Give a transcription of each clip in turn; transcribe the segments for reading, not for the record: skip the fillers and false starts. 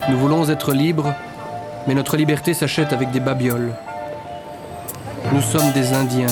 Nous voulons être libres, mais notre liberté s'achète avec des babioles. Nous sommes des Indiens,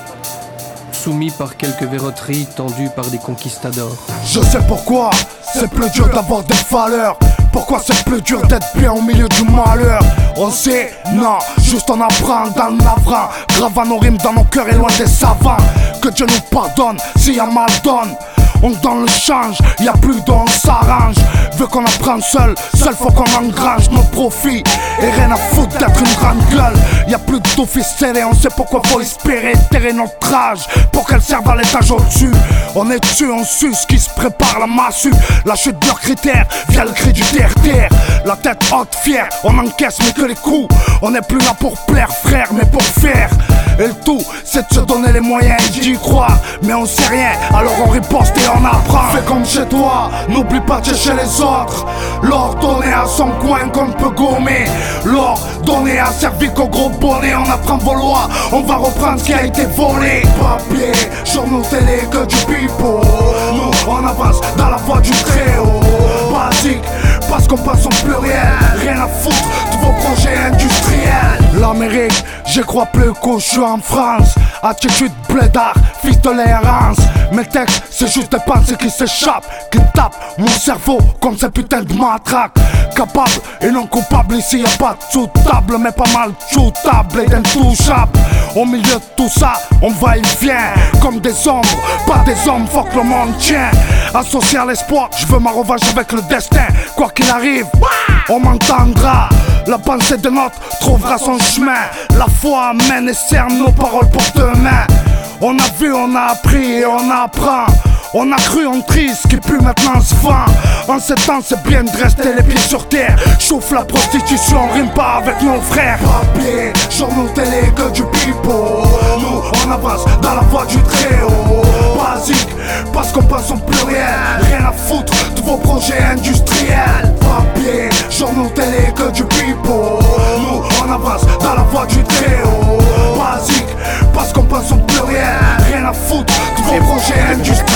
soumis par quelques verroteries tendues par des conquistadors. Je sais pourquoi c'est plus dur d'avoir des valeurs. Pourquoi c'est plus dur d'être bien au milieu du malheur. On sait, non, juste on apprend dans le navrant. Gravant nos rimes dans nos cœurs et loin des savants. Que Dieu nous pardonne s'il y a mal donne. On donne le change, y'a plus d'on s'arrange. Veut qu'on apprenne seul faut qu'on engrange nos profits. Et rien à foutre d'être une grande gueule. Y'a plus d'office serré, on sait pourquoi faut espérer terrer notre rage pour qu'elle serve à l'étage au-dessus. On est dessus, on suce, qui se prépare la massue. La chute de leurs critères, via le cri du terre-terre. La tête haute, fière, on encaisse mais que les coups. On n'est plus là pour plaire frère, mais pour faire. Et le tout, c'est de se donner les moyens d'y croire. Mais on sait rien, alors on riposte et on apprend. Fais comme chez toi, n'oublie pas de chez les autres. L'or donné à son coin qu'on peut gommer. L'or donné a servi qu'au gros bonnet. On apprend vos lois, on va reprendre ce qui a été volé. Papier, journaux télé que du pipeau. Nous on avance dans la voie du très haut. Basique, parce qu'on passe au pluriel. Rien à foutre de vos projets industriels. L'Amérique, j'y crois plus qu'au je suis en France. Attitude blédard, fils de l'errance. Mes textes, c'est juste des pensées qui s'échappent, qui tapent mon cerveau comme ces putains de matraques. Capable et non coupable, ici y'a pas de sous-table, mais pas mal shootable et d'intouchable. Au milieu de tout ça, on va et vient comme des ombres, pas des hommes, faut que le monde tient. Associé à l'espoir, je veux ma revanche avec le destin. Quoi qu'il arrive, on m'entendra. La pensée de notre trouvera son chemin. La foi amène et cerne nos paroles pour demain. On a vu, on a appris et on apprend. On a cru, on triste, qui pue maintenant se vend. En ces temps c'est bien de rester les pieds sur terre. Chauffe la prostitution, on rime pas avec nos frères. Papier, journaux télé que du pipeau. Nous on avance dans la voie du très haut. Basique, parce qu'on passe au pluriel. Rien à foutre de vos projets industriels. Papier, journaux télé que du pipeau. Nous on avance dans la voie du très haut. Basique, parce qu'on passe au pluriel. Rien à foutre de vos projets industriels.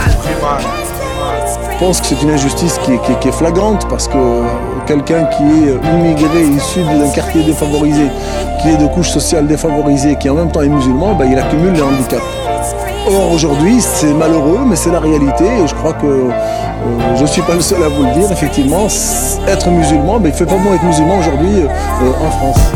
Je pense que c'est une injustice qui est flagrante parce que quelqu'un qui est immigré, issu d'un quartier défavorisé, qui est de couche sociale défavorisée, qui en même temps est musulman, il accumule les handicaps. Or aujourd'hui, c'est malheureux, mais c'est la réalité et je crois que je ne suis pas le seul à vous le dire. Effectivement, être musulman, il ne fait pas bon être musulman aujourd'hui en France.